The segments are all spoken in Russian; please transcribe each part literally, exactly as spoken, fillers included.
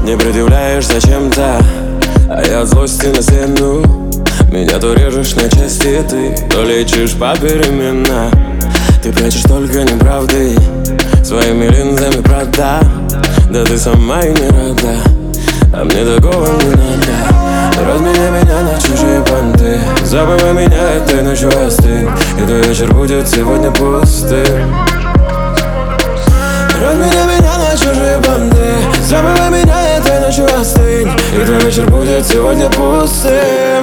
Не предъявляешь зачем-то, а я от злости на стену. Меня то режешь на части ты, то лечишь попеременно. Ты прячешь только неправды своими линзами Прада. Да ты сама и не рада, а мне такого не надо. Разменяй меня на чужие понты, забывай меня этой ночью остынь, и твой вечер будет сегодня пустым. Разменяй меня на чужие понты, забывай меня этой ночью остынь, и твой вечер будет сегодня пустым.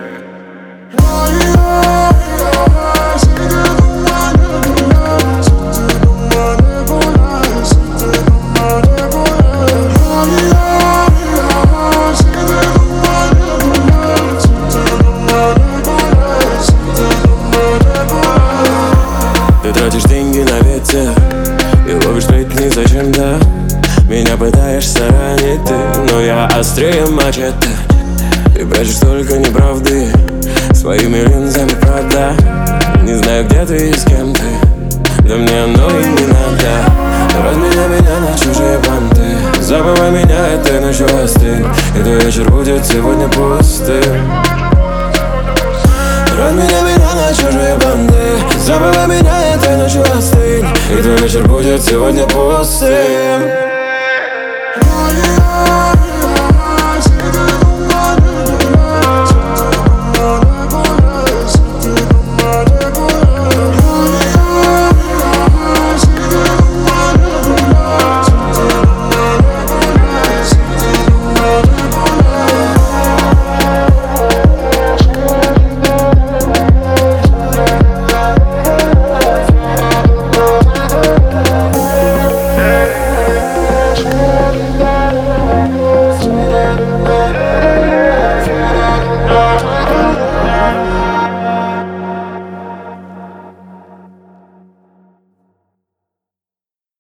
Ты тратишь деньги на ветер и ловишь сплетни зачем-то. Меня пытаешься ранить ты, но я острее мачете. Ты прячешь только неправды своими линзами Прада. Не знаю, где ты и с кем ты, да мне оно и не надо. Разменяй меня на чужие понты, забывай меня этой ночью остынь, и твой вечер будет сегодня пустым. Разменяй меня на чужие понты, забывай меня этой ночью остынь, и твой вечер будет сегодня пустым.